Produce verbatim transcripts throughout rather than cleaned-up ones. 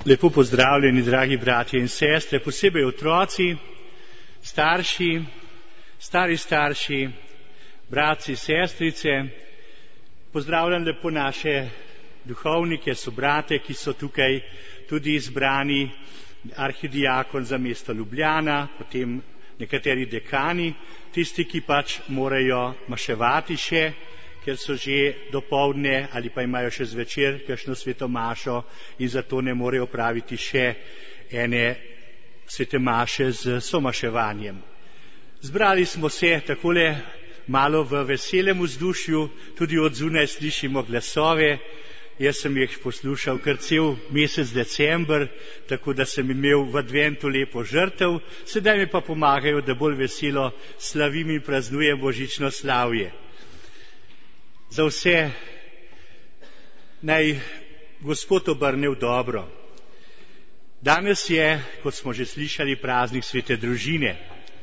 Lepo pozdravljeni, dragi bratje in sestre, posebej otroci, starši, stari starši, bratci, sestrice. Pozdravljam lepo naše duhovnike, sobrate, ki so tukaj tudi izbrani, arhidiakon za mesto Ljubljana, potem nekateri dekani, tisti, ki pač morajo maševati še, ker so že dopoldne ali pa imajo še zvečer kakšno sveto mašo in zato ne morejo praviti še ene svete maše z somaševanjem. Zbrali smo se takole malo v veselem vzdušju, tudi od zunaj slišimo glasove. Jaz sem jih poslušal kar cel mesec december, tako da sem imel v adventu lepo žrtev, sedaj mi pa pomagajo, da bolj veselo slavim in praznujem božično slavje. Za vse naj Gospod obrne v dobro. Danes je, kot smo že slišali, praznik svete družine.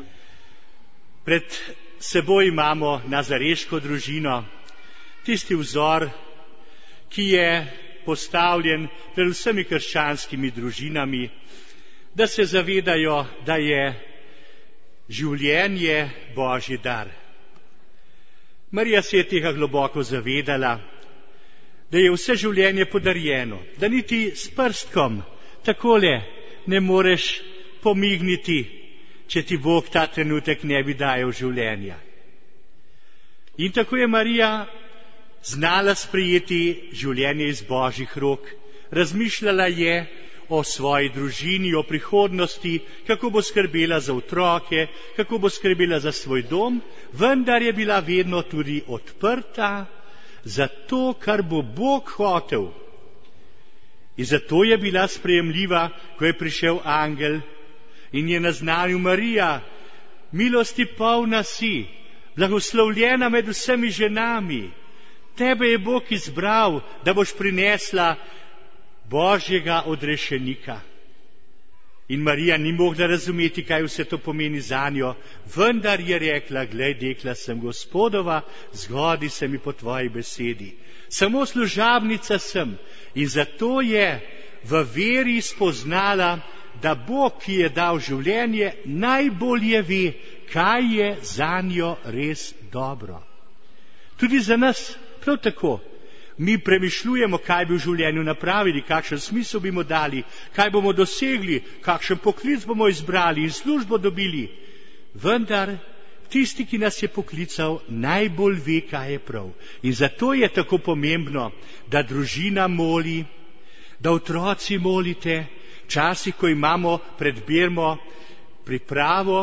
Pred seboj imamo nazareško družino, tisti vzor, ki je postavljen pred vsemi krščanskimi družinami, da se zavedajo, da je življenje Božji dar. Marija se je tega globoko zavedala, da je vse življenje podarjeno, da niti s prstkom takole ne moreš pomigniti, če ti Bog ta trenutek ne bi dajal življenja. In tako je Marija znala sprejeti življenje iz Božjih rok, razmišljala je o svoji družini, o prihodnosti, kako bo skrbela za otroke, kako bo skrbela za svoj dom, vendar je bila vedno tudi odprta za to, kar bo Bog hotel. In zato je bila sprejemljiva, ko je prišel angel in je naznanil: Marija, milosti polna si, blagoslovljena med vsemi ženami, tebe je Bog izbral, da boš prinesla Božjega odrešenika. In Marija ni mogla razumeti, kaj vse to pomeni zanjo, vendar je rekla: glej, dekla sem Gospodova, zgodi se mi po tvoji besedi. Samo služabnica sem. In zato je v veri spoznala, da Bog, ki je dal življenje, najbolje ve, kaj je zanjo res dobro. Tudi za nas prav tako. Mi premišljujemo, kaj bi v življenju napravili, kakšen smisel bi mu dali, kaj bomo dosegli, kakšen poklic bomo izbrali in službo dobili. Vendar tisti, ki nas je poklical, najbolj ve, kaj je prav. In zato je tako pomembno, da družina moli, da otroci molite, včasih, ko imamo pred bermo pripravo,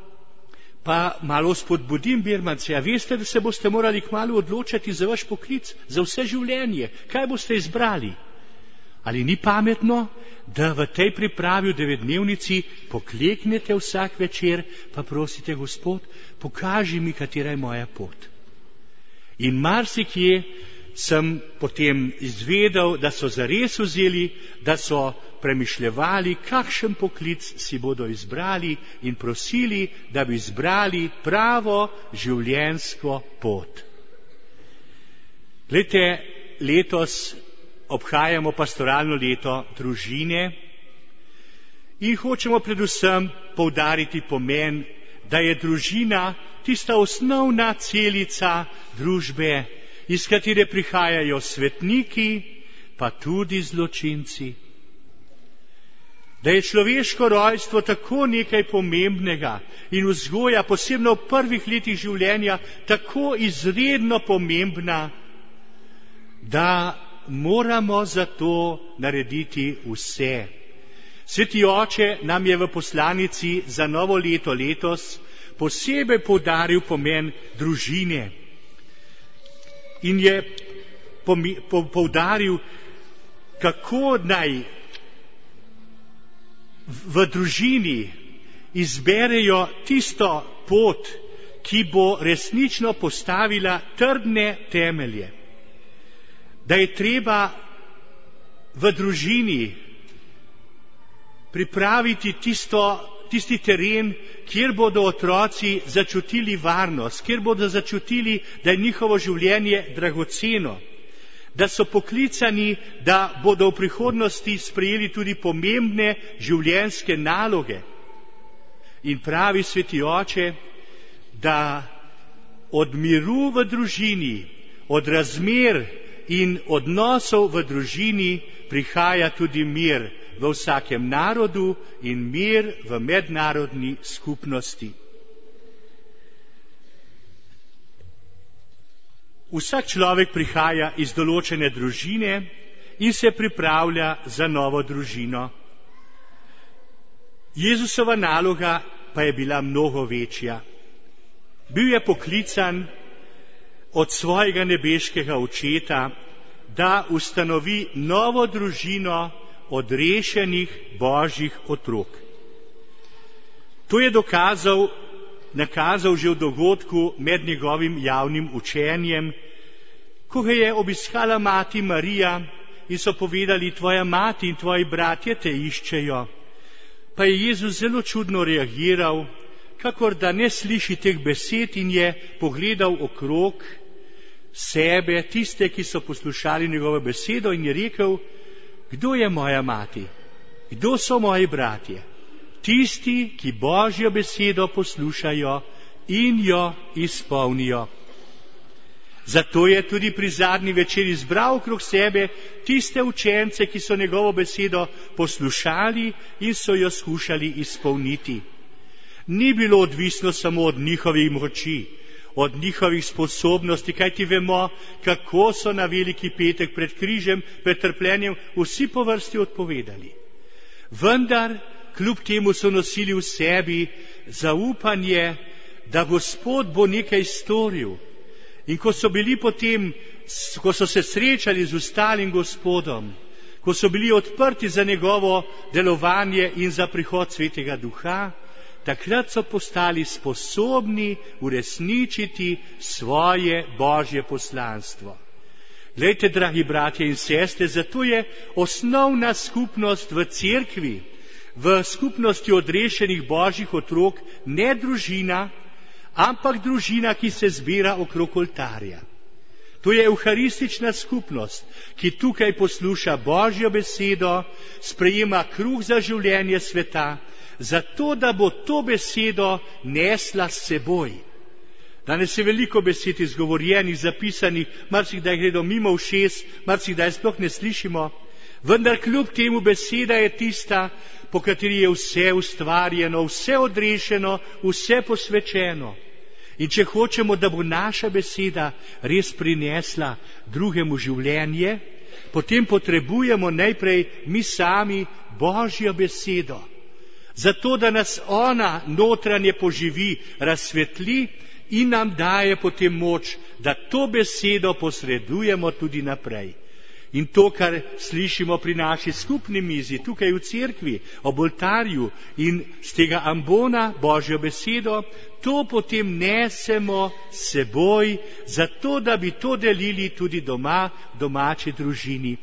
pa malo spodbudim birmance. A veste, da se boste morali kmalu odločati za vaš poklic, za vse življenje? Kaj boste izbrali? Ali ni pametno, da v tej pripravi v devetdnevnici pokleknete vsak večer, pa prosite: Gospod, pokaži mi, katera je moja pot. In marsikje sem potem izvedel, da so zares vzeli, da so premišljevali, kakšen poklic si bodo izbrali in prosili, da bi izbrali pravo življenjsko pot. Glejte, letos obhajamo pastoralno leto družine in hočemo predvsem poudariti pomen, da je družina tista osnovna celica družbe, iz katere prihajajo svetniki, pa tudi zločinci. Da je človeško rojstvo tako nekaj pomembnega in vzgoja, posebno v prvih letih življenja, tako izredno pomembna, da moramo za to narediti vse. Sveti oče nam je v poslanici za novo leto letos posebej poudaril pomen družine in je poudaril, kako naj v družini izberejo tisto pot, ki bo resnično postavila trdne temelje. Da je treba v družini pripraviti tisto, tisti teren, kjer bodo otroci začutili varnost, kjer bodo začutili, da je njihovo življenje dragoceno. da so poklicani, da bodo v prihodnosti sprejeli tudi pomembne življenjske naloge. In pravi sveti oče, da od miru v družini, od razmer in odnosov v družini prihaja tudi mir v vsakem narodu in mir v mednarodni skupnosti. Vsak človek prihaja iz določene družine in se pripravlja za novo družino. Jezusova naloga pa je bila mnogo večja. Bil je poklican od svojega nebeškega očeta, da ustanovi novo družino odrešenih božjih otrok. To je dokazal, nakazal že v dogodku med njegovim javnim učenjem, ko ga je obiskala mati Marija in so povedali, tvoja mati in tvoji bratje te iščejo. Pa je Jezus zelo čudno reagiral, kakor da ne sliši teh besed, in je pogledal okrog sebe, tiste, ki so poslušali njegovo besedo, in je rekel, kdo je moja mati? Kdo so moji bratje? Tisti, ki Božjo besedo poslušajo in jo izpolnijo. Zato je tudi pri zadnji večer izbral okrog sebe tiste učence, ki so njegovo besedo poslušali in so jo skušali izpolniti. Ni bilo odvisno samo od njihovih moči, od njihovih sposobnosti, kajti vemo, kako so na veliki petek pred križem, pred trpljenjem vsi po vrsti odpovedali. Vendar, kljub temu so nosili v sebi zaupanje, da Gospod bo nekaj storil. In ko so bili potem, ko so se srečali z ostalim Gospodom, ko so bili odprti za njegovo delovanje in za prihod Svetega Duha, takrat so postali sposobni uresničiti svoje Božje poslanstvo. Glejte, dragi bratje in sestre, zato je osnovna skupnost v cerkvi, v skupnosti odrešenih Božjih otrok, ne družina, ampak družina, ki se zbira okrog oltarja. To je evharistična skupnost, ki tukaj posluša Božjo besedo, sprejema kruh za življenje sveta, zato da bo to besedo nesla s seboj. Danes je veliko besed izgovorjenih, zapisanih, marsikdaj gredo mimo ušes, marsikdaj sploh ne slišimo, vendar kljub temu beseda je tista, po kateri je vse ustvarjeno, vse odrešeno, vse posvečeno. In če hočemo, da bo naša beseda res prinesla drugemu življenje, potem potrebujemo najprej mi sami Božjo besedo. Zato, da nas ona notranje poživi, razsvetli in nam daje potem moč, da to besedo posredujemo tudi naprej. In to, kar slišimo pri naši skupni mizi, tukaj v cerkvi, ob oltarju in z tega ambona Božjo besedo, to potem nesemo s seboj, zato da bi to delili tudi doma, domači družini.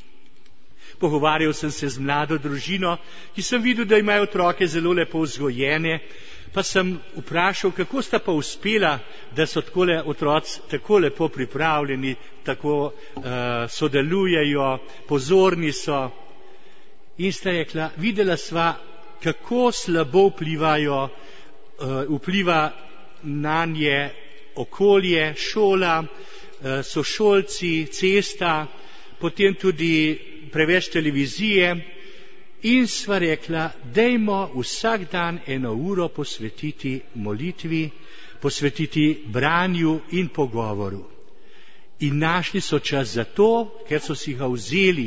Pogovarjal sem se z mlado družino, ki sem videl, da imajo otroke zelo lepo vzgojene, pa sem vprašal, kako sta pa uspela, da so takole otroci tako lepo pripravljeni, tako uh, sodelujejo, pozorni so. In sta rekla, videla sva, kako slabo vplivajo, uh, vpliva na nje okolje, šola, uh, sošolci, cesta, potem tudi preveč televizije. In sva rekla, dajmo vsak dan eno uro posvetiti molitvi, posvetiti branju in pogovoru. In našli so čas za to, ker so si ga vzeli.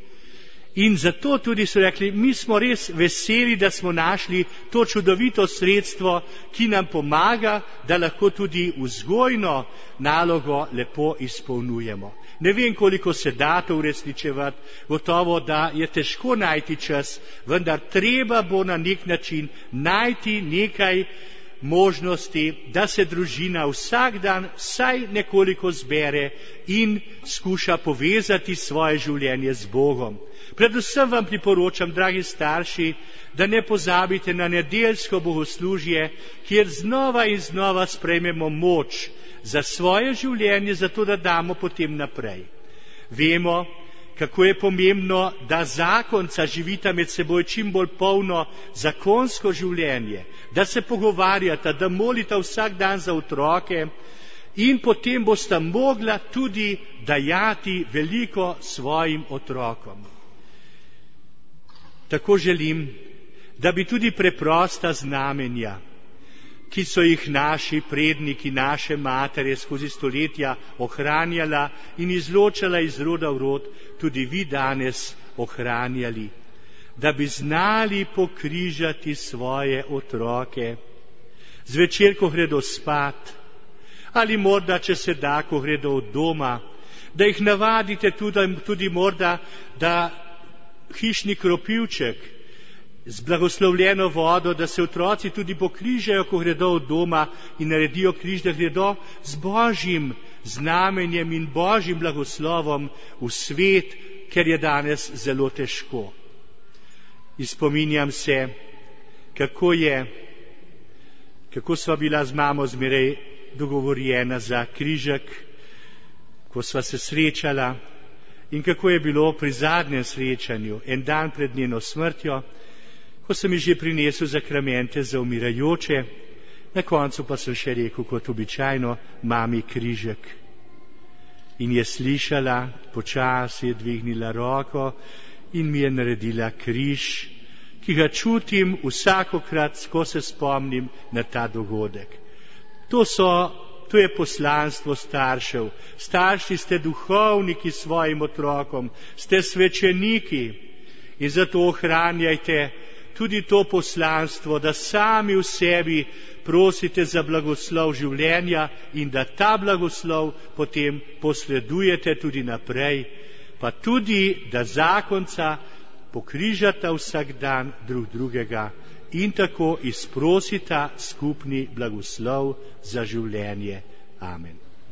In zato tudi so rekli, mi smo res veseli, da smo našli to čudovito sredstvo, ki nam pomaga, da lahko tudi vzgojno nalogo lepo izpolnjujemo. Ne vem, koliko se da to uresničevati, gotovo, da je težko najti čas, vendar treba bo na nek način najti nekaj možnosti, da se družina vsak dan vsaj nekoliko zbere in skuša povezati svoje življenje z Bogom. Predvsem vam priporočam, dragi starši, da ne pozabite na nedeljsko bogoslužje, kjer znova in znova sprejmemo moč za svoje življenje, zato da damo potem naprej. Vemo, kako je pomembno, da zakonca živita med seboj čim bolj polno zakonsko življenje, da se pogovarjata, da molita vsak dan za otroke in potem bosta mogla tudi dajati veliko svojim otrokom. Tako želim, da bi tudi preprosta znamenja, ki so jih naši predniki, naše matere skozi stoletja ohranjala in izločala iz roda v rod, tudi vi danes ohranjali, da bi znali pokrižati svoje otroke zvečer, ko gredo spat, ali morda, če se da, ko gredo od doma, da jih navadite tudi, tudi morda, da hišni kropivček z blagoslovljeno vodo, da se otroci tudi pokrižajo, ko gredo od doma in naredijo križ, da gredo z Božjim znamenjem in Božjim blagoslovom v svet, ker je danes zelo težko. Izpominjam se, kako je, kako sva bila z mamo zmeraj dogovorjena za križek, ko sva se srečala in kako je bilo pri zadnjem srečanju, en dan pred njeno smrtjo, ko sem ji že prinesel zakramente za umirajoče, na koncu pa sem še rekel, kot običajno, mami križek. In je slišala, počasi je dvignila roko in mi je naredila križ, ki ga čutim vsakokrat, ko se spomnim na ta dogodek. To so, to je poslanstvo staršev. Starši ste duhovniki svojim otrokom, ste svečeniki in zato ohranjajte tudi to poslanstvo, da sami v sebi prosite za blagoslov življenja in da ta blagoslov potem posredujete tudi naprej, pa tudi, da zakonca pokrižata vsak dan drug drugega in tako izprosita skupni blagoslov za življenje. Amen.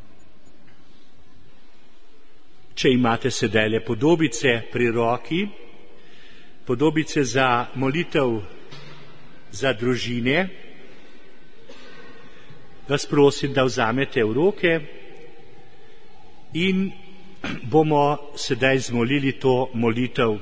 Če imate sedaj podobice pri roki, podobice za molitev za družine, vas prosim, da vzamete v roke in bomo sedaj zmolili to molitev.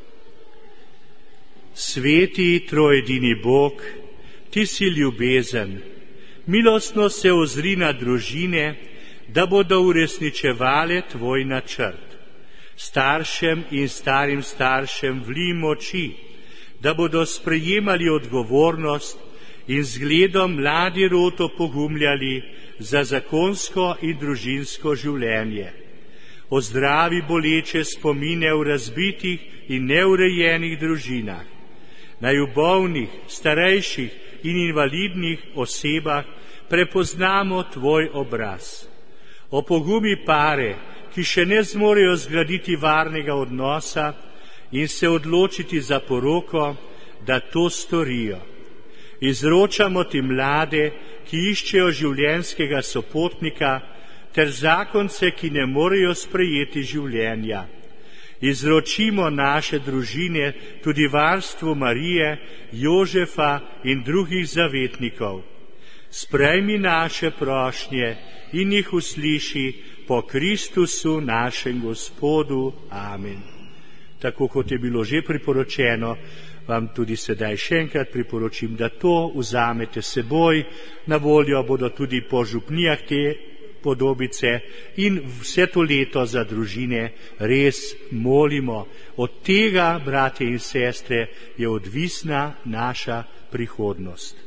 Sveti trojedini Bog, ti si ljubezen, milostno se ozri na družine, da bodo uresničevale tvoj načrt. Staršem in starim staršem vlij moči, da bodo sprejemali odgovornost in zgledom mladi rod opogumljali za zakonsko in družinsko življenje. Ozdravi boleče spomine v razbitih in neurejenih družinah. Naj v bolnih, starejših in invalidnih osebah prepoznamo tvoj obraz. Opogumi pare, ki še ne zmorejo zgraditi varnega odnosa in se odločiti za poroko, da to storijo. Izročamo ti mlade, ki iščejo življenjskega sopotnika, ter zakonce, ki ne morejo sprejeti življenja. Izročimo naše družine tudi varstvu Marije, Jožefa in drugih zavetnikov. Sprejmi naše prošnje in jih usliši po Kristusu našem Gospodu. Amen. Tako kot je bilo že priporočeno, vam tudi sedaj še enkrat priporočim, da to vzamete seboj. Na voljo bodo tudi po župnijah te podobice in vse to leto za družine res molimo. Od tega, bratje in sestre, je odvisna naša prihodnost.